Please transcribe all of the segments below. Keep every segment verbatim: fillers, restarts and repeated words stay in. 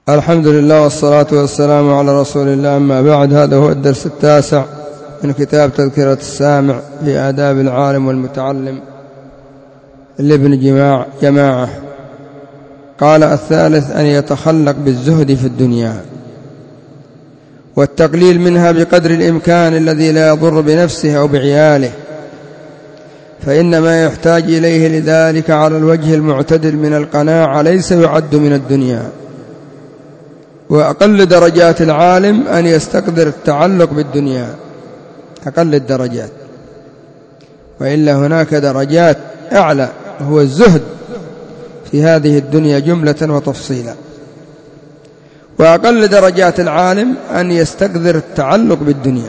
الحمد لله والصلاة والسلام على رسول الله، أما بعد. هذا هو الدرس التاسع من كتاب تذكرة السامع في آداب العالم والمتعلم لابن جماعة. قال: الثالث أن يتخلق بالزهد في الدنيا والتقليل منها بقدر الإمكان الذي لا يضر بنفسه أو بعياله، فإن ما يحتاج إليه لذلك على الوجه المعتدل من القناعة ليس يعد من الدنيا. وأقل درجات العالم أن يستقدر التعلق بالدنيا، أقل الدرجات، وإلا هناك درجات أعلى هو الزهد في هذه الدنيا جملة وتفصيلا. وأقل درجات العالم أن يستقدر التعلق بالدنيا.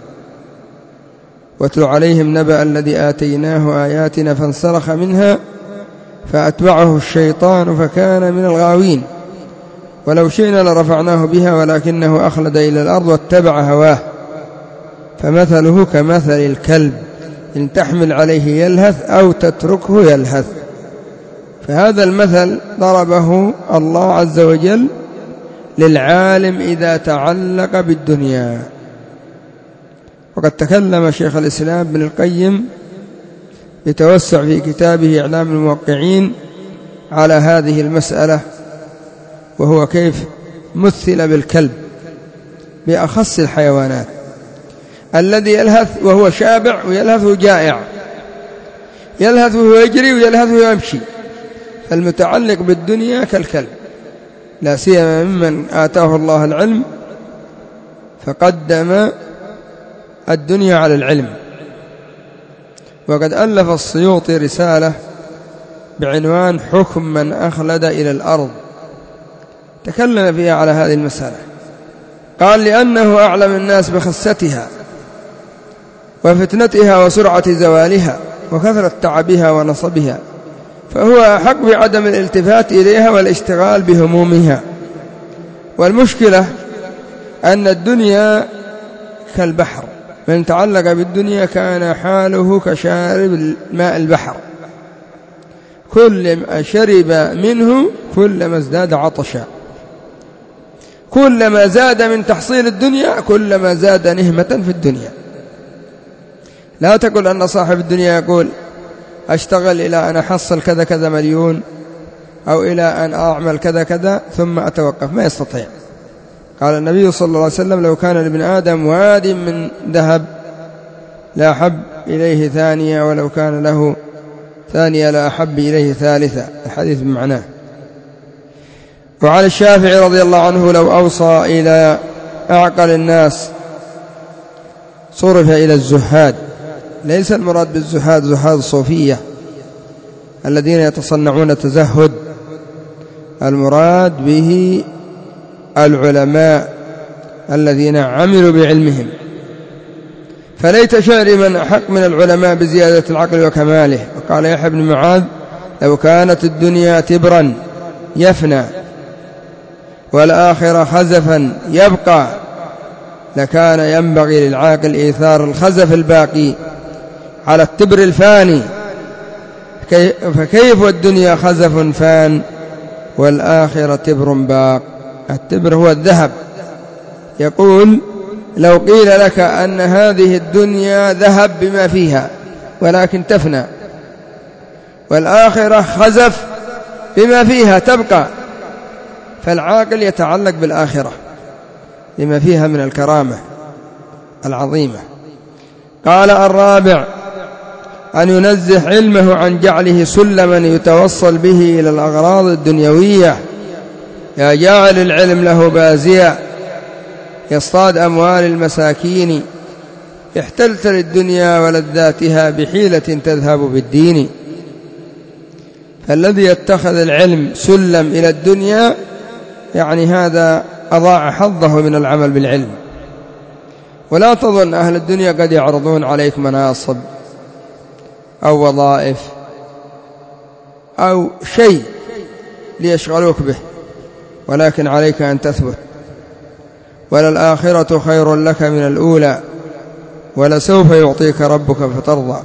واتل عليهم نبأ الذي آتيناه آياتنا فانسلخ منها فأتبعه الشيطان فكان من الغاوين، ولو شئنا لرفعناه بها ولكنه أخلد إلى الأرض واتبع هواه، فمثله كمثل الكلب إن تحمل عليه يلهث أو تتركه يلهث. فهذا المثل ضربه الله عز وجل للعالم إذا تعلق بالدنيا. وقد تكلم شيخ الإسلام ابن القيم يتوسع في كتابه إعلام الموقعين على هذه المسألة، وهو كيف مثل بالكلب بأخص الحيوانات الذي يلهث وهو شابع ويلهث وهو جائع، يلهث وهو يجري ويلهث وهو يمشي. فالمتعلق بالدنيا كالكلب، لا سيما ممن آتاه الله العلم فقدم الدنيا على العلم. وقد ألف السيوطي رسالة بعنوان حكم من أخلد إلى الأرض، تكلم فيها على هذه المسألة. قال: لأنه أعلم الناس بخستها وفتنتها وسرعة زوالها وكثرة تعبها ونصبها، فهو أحق بعدم الالتفات إليها والاشتغال بهمومها. والمشكلة أن الدنيا كالبحر، من تعلق بالدنيا كان حاله كشارب ماء البحر، كلما شرب منه كلما ازداد عطشا، كلما زاد من تحصيل الدنيا كلما زاد نهمة في الدنيا. لا تقل أن صاحب الدنيا يقول أشتغل إلى أن أحصل كذا كذا مليون أو إلى أن أعمل كذا كذا ثم أتوقف، ما يستطيع. قال النبي صلى الله عليه وسلم: لو كان لابن آدم واد من ذهب لا أحب إليه ثانية، ولو كان له ثانية لا أحب إليه ثالثة. الحديث بمعناه. وعن الشافعي رضي الله عنه: لو أوصى إلى أعقل الناس صرف إلى الزهاد. ليس المراد بالزهاد زهاد الصوفية الذين يتصنعون التزهد، المراد به العلماء الذين عملوا بعلمهم. فليت شعري من أحق من العلماء بزيادة العقل وكماله. وقال يحيى بن معاذ: لو كانت الدنيا تبرا يفنى والآخرة خزفا يبقى لكان ينبغي للعاقل إيثار الخزف الباقي على التبر الفاني، فكيف والدنيا خزف فان والآخرة تبر باق. التبر هو الذهب. يقول: لو قيل لك أن هذه الدنيا ذهب بما فيها ولكن تفنى، والآخرة خزف بما فيها تبقى، فالعاقل يتعلق بالآخرة لما فيها من الكرامة العظيمة. قال: الرابع أن ينزه علمه عن جعله سلما يتوصل به إلى الأغراض الدنيوية. يا جاعل العلم له بازيا يصطاد أموال المساكين، احتلت للدنيا ولذاتها بحيلة تذهب بالدين. فالذي يتخذ العلم سلم إلى الدنيا يعني هذا أضاع حظه من العمل بالعلم. ولا تظن أهل الدنيا قد يعرضون عليك مناصب أو وظائف أو شيء ليشغلوك به، ولكن عليك أن تثبت. وللآخرة خير لك من الأولى ولسوف يعطيك ربك فترضى.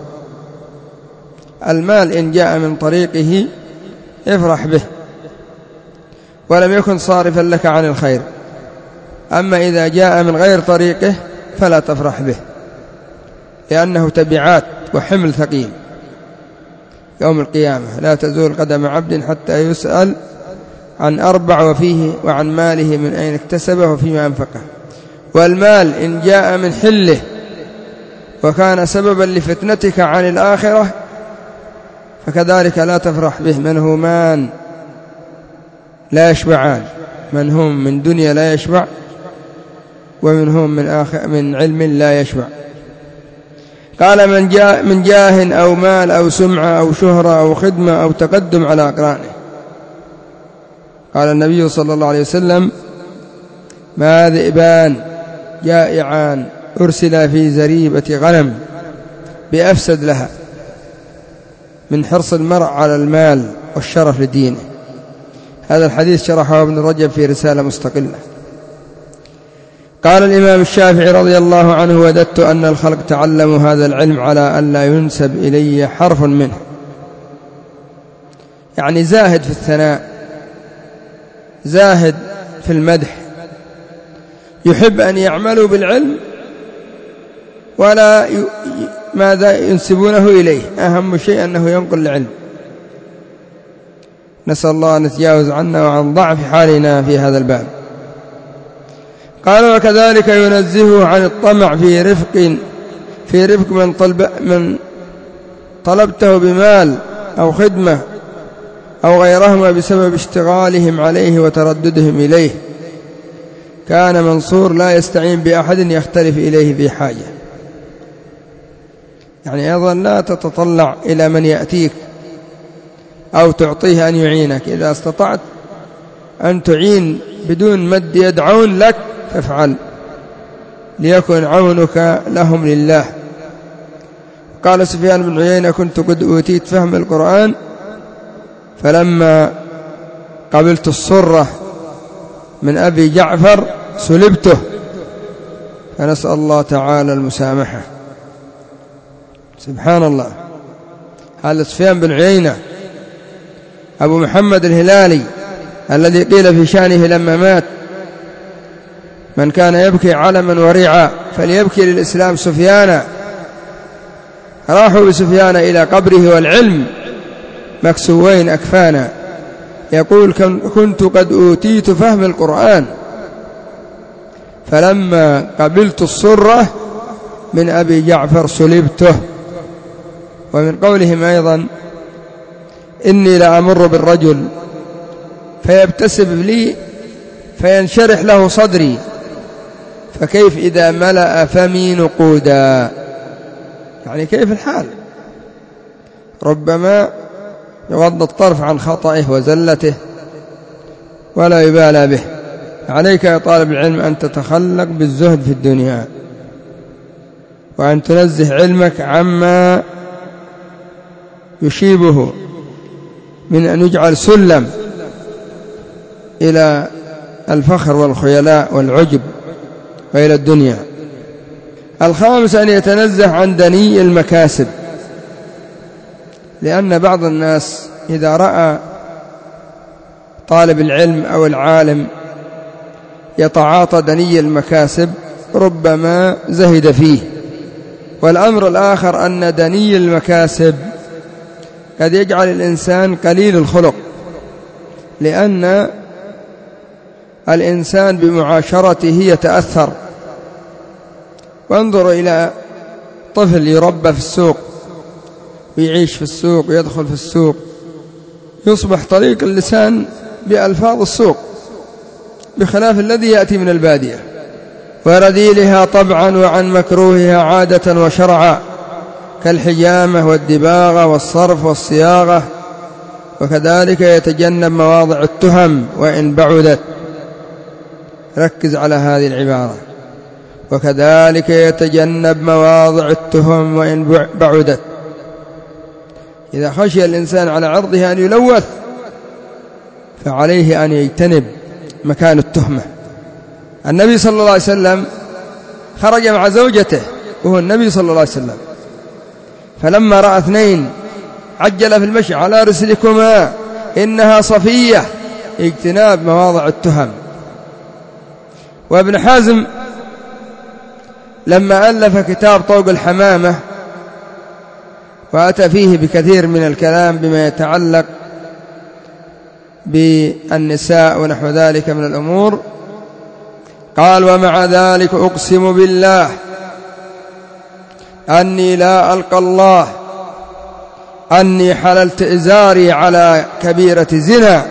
المال إن جاء من طريقه افرح به، ولم يكن صارفا لك عن الخير. أما إذا جاء من غير طريقه فلا تفرح به، لأنه تبعات وحمل ثقيل يوم القيامة. لا تزول قدم عبد حتى يسأل عن أربع وفيه وعن ماله من أين اكتسبه وفيما أنفقه. والمال إن جاء من حله وكان سببا لفتنتك عن الآخرة فكذلك لا تفرح به. منهومان لا يشبعان، منهوم من دنيا لا يشبع، ومنهم من, آخر من علم لا يشبع. قال من جاء من جاه أو مال أو سمعة أو شهرة أو خدمة أو تقدم على أقرانه. قال النبي صلى الله عليه وسلم: ما ذئبان جائعان أرسل في زريبة غنم بأفسد لها من حرص المرء على المال والشرف لدينه. هذا الحديث شرحه ابن رجب في رسالة مستقلة. قال الإمام الشافعي رضي الله عنه: وددت أن الخلق تعلموا هذا العلم على أن لا ينسب إلي حرف منه. يعني زاهد في الثناء، زاهد في المدح، يحب أن يعملوا بالعلم ولا ي... ماذا ينسبونه إليه. أهم شيء أنه ينقل العلم. نسأل الله أن يتجاوز عنا وعن ضعف حالنا في هذا الباب. قال: وكذلك ينزهه عن الطمع في رفق في رفق من, طلب من طلبته بمال أو خدمة أو غيرهما بسبب اشتغالهم عليه وترددهم إليه. كان منصور لا يستعين بأحد يختلف إليه في حاجة. يعني أيضا لا تتطلع إلى من يأتيك أو تعطيه أن يعينك. إذا استطعت أن تعين بدون مد يد عون لك فافعل، ليكن عونك لهم لله. قال سفيان بن عيينة: كنت قد أوتيت فهم القرآن، فلما قبلت الصرة من أبي جعفر سلبته، فنسأل الله تعالى المسامحة. سبحان الله. هذا سفيان بن عيينة أبو محمد الهلالي الذي قيل في شأنه لما مات: من كان يبكي علما ورعا فليبكي للإسلام سفيانا. راحوا بسفيان إلى قبره والعلم مكسوين أكفانا. يقول: كنت قد أوتيت فهم القرآن، فلما قبلت الصرة من أبي جعفر سلبته. ومن قولهم أيضا: إني لأمر بالرجل فيبتسم لي فينشرح له صدري، فكيف إذا ملأ فمي نقودا. يعني كيف الحال؟ ربما يغض الطرف عن خطئه وزلته ولا يبالى به. عليك يا طالب العلم أن تتخلق بالزهد في الدنيا، وأن تنزه علمك عما يشيبه من أن يجعل سلم إلى الفخر والخيلاء والعجب وإلى الدنيا. الخامس أن يتنزه عن دني المكاسب، لأن بعض الناس إذا رأى طالب العلم أو العالم يتعاطى دني المكاسب ربما زهد فيه. والأمر الآخر أن دني المكاسب قد يجعل الإنسان قليل الخلق، لأن الإنسان بمعاشرته يتأثر. وانظر إلى طفل يربى في السوق ويعيش في السوق ويدخل في السوق، يصبح طريق اللسان بألفاظ السوق بخلاف الذي يأتي من البادية، ورذيلها طبعا وعن مكروهها عادة وشرعا، كالحجامة والدباغة والصرف والصياغة. وكذلك يتجنب مواضع التهم وإن بعدت. ركز على هذه العبارة: وكذلك يتجنب مواضع التهم وإن بعدت. إذا خشي الإنسان على عرضه أن يلوث فعليه أن يجتنب مكان التهمة. النبي صلى الله عليه وسلم خرج مع زوجته وهو النبي صلى الله عليه وسلم، فلما رأى اثنين عجل في المشي: على رسلكما إنها صفية اجتناب مواضع التهم. وابن حزم لما ألف كتاب طوق الحمامة وأتى فيه بكثير من الكلام بما يتعلق بالنساء ونحو ذلك من الأمور، قال: ومع ذلك أقسم بالله أني لا ألقى الله أني حللت إزاري على كبيرة زنا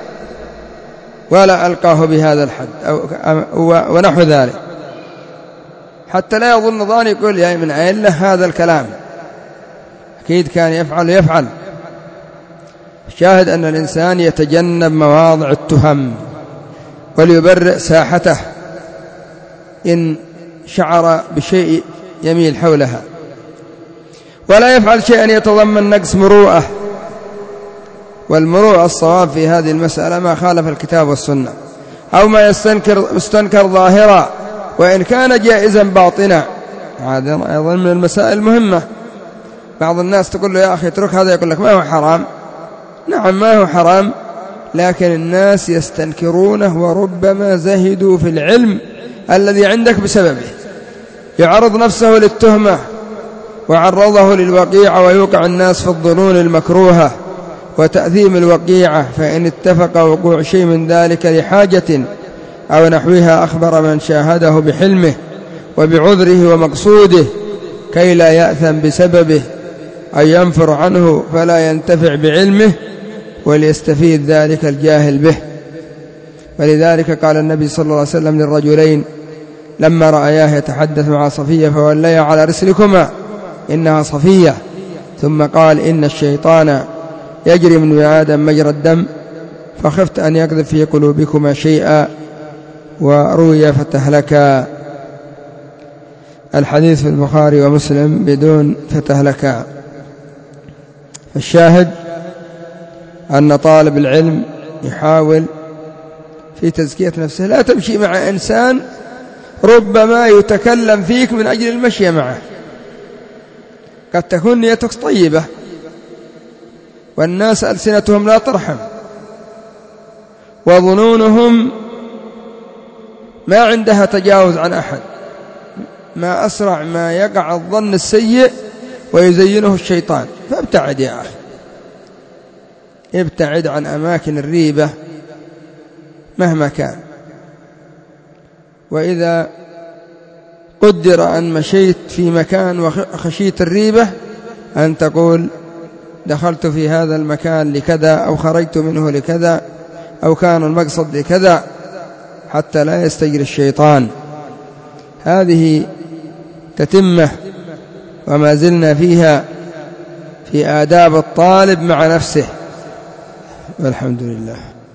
ولا ألقاه بهذا الحد أو ونحو ذلك، حتى لا يظن ظاني يقول يا من أين له هذا الكلام، أكيد كان يفعل يفعل. شاهد أن الإنسان يتجنب مواضع التهم وليبرئ ساحته إن شعر بشيء يميل حولها، ولا يفعل شيئا يتضمن نقص مروءة. والمروءة الصواب في هذه المسألة ما خالف الكتاب والسنة أو ما يستنكر, يستنكر ظاهرا وإن كان جائزا باطنا. هذا أيضا من المسائل المهمة. بعض الناس تقول له يا أخي اترك هذا، يقول لك ما هو حرام. نعم ما هو حرام، لكن الناس يستنكرونه وربما زهدوا في العلم الذي عندك بسببه، يعرض نفسه للتهمة وعرضه للوقيعة ويوقع الناس في الظنون المكروهة وتأثيم الوقيعة، فإن اتفق وقوع شيء من ذلك لحاجة أو نحوها أخبر من شاهده بحلمه وبعذره ومقصوده كي لا يأثم بسببه أن ينفر عنه فلا ينتفع بعلمه وليستفيد ذلك الجاهل به. ولذلك قال النبي صلى الله عليه وسلم للرجلين لما رأياه يتحدث مع صفية فوليا على رسلكما إنها صفية، ثم قال إن الشيطان يجري من آدم مجرى الدم فخفت أن يقذف في قلوبكما شيئا وروي فتهلكا. الحديث في البخاري ومسلم بدون فتهلكا. الشاهد أن طالب العلم يحاول في تزكية نفسه، لا تمشي مع إنسان ربما يتكلم فيك من أجل المشي معه، قد تكون نيتك طيبة والناس ألسنتهم لا ترحم وظنونهم ما عندها تجاوز عن أحد، ما أسرع ما يقع الظن السيء ويزينه الشيطان. فابتعد يا أخي، ابتعد عن أماكن الريبة مهما كان. وإذا قدر أن مشيت في مكان وخشيت الريبة أن تقول دخلت في هذا المكان لكذا أو خرجت منه لكذا أو كان المقصد لكذا، حتى لا يستجري الشيطان. هذه تتمة وما زلنا فيها في آداب الطالب مع نفسه، والحمد لله.